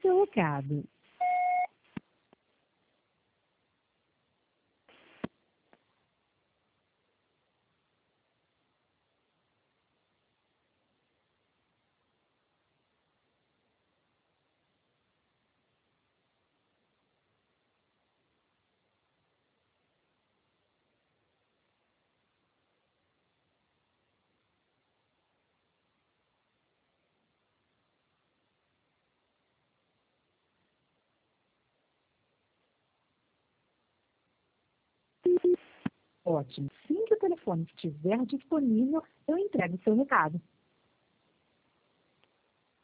seu recado. Ótimo. Assim que o telefone estiver disponível, eu entrego seu recado.